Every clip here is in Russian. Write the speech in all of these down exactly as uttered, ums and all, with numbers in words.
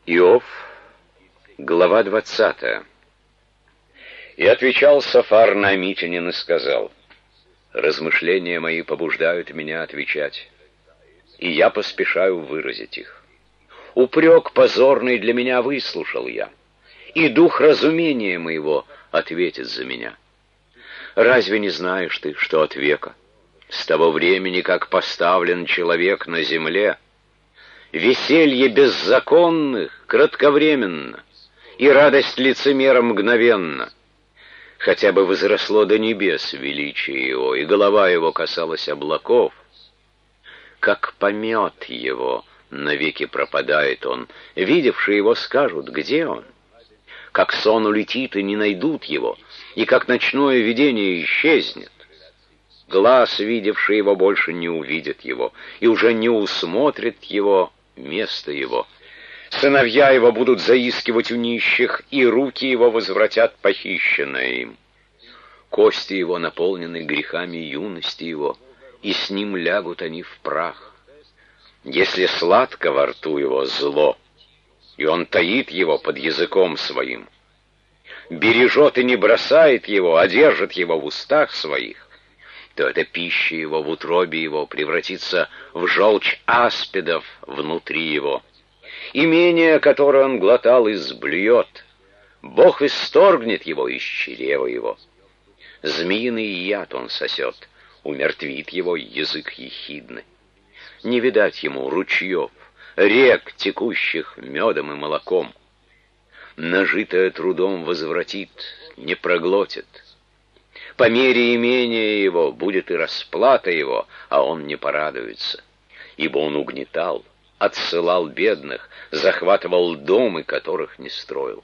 Иов, глава двадцатая. И отвечал Софар Наамитянин и сказал: размышления мои побуждают меня отвечать, и я поспешаю выразить их. Упрек позорный для меня выслушал я, и дух разумения моего ответит за меня. Разве не знаешь ты, что от века, с того времени, как поставлен человек на земле, веселье беззаконных кратковременно, и радость лицемера мгновенно, хотя бы возросло до небес величие его, и голова его касалась облаков, как помет его, навеки пропадает он, видевшие его скажут, где он? Как сон улетит, и не найдут его, и как ночное видение исчезнет. Глаз, видевший его, больше не увидит его, и уже не усмотрит его место его. Сыновья его будут заискивать у нищих, и руки его возвратят похищенное им. Кости его наполнены грехами юности его, и с ним лягут они в прах. Если сладко во рту его зло, и он таит его под языком своим, бережет и не бросает его, а держит его в устах своих, то эта пища его в утробе его превратится в желчь аспидов внутри его. Имение, которое он глотал, изблюет. Бог исторгнет его из чрева его. Змеиный яд он сосет, умертвит его язык ехидный. Не видать ему ручьев, рек, текущих медом и молоком. Нажитое трудом возвратит, не проглотит. По мере имения его будет и расплата его, а он не порадуется. Ибо он угнетал, отсылал бедных, захватывал дома, которых не строил.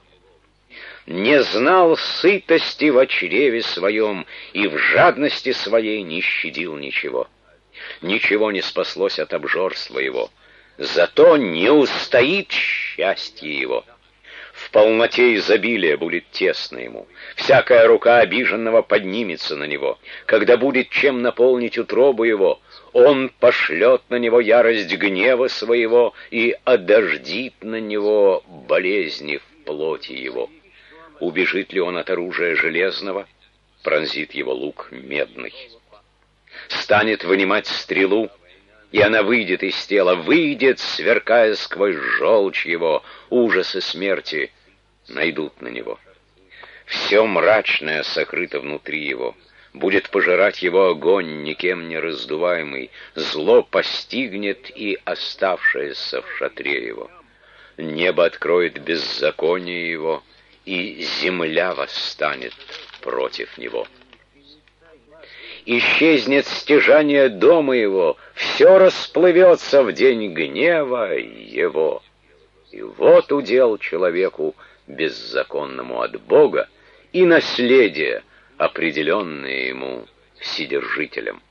Не знал сытости в чреве своем, и в жадности своей не щадил ничего. Ничего не спаслось от обжорства его, зато не устоит счастье его. В полноте изобилия будет тесно ему, всякая рука обиженного поднимется на него. Когда будет чем наполнить утробу его, он пошлет на него ярость гнева своего и одождит на него болезни в плоти его. Убежит ли он от оружия железного, пронзит его лук медный. Станет вынимать стрелу, и она выйдет из тела, выйдет, сверкая сквозь желчь его, ужасы смерти найдут на него. Все мрачное сокрыто внутри его, будет пожирать его огонь, никем не раздуваемый, зло постигнет и оставшееся в шатре его. Небо откроет беззаконие его, и земля восстанет против него. Исчезнет стяжание дома его, все расплывется в день гнева его. И вот удел человеку беззаконному от Бога, и наследие, определенное ему Вседержителем.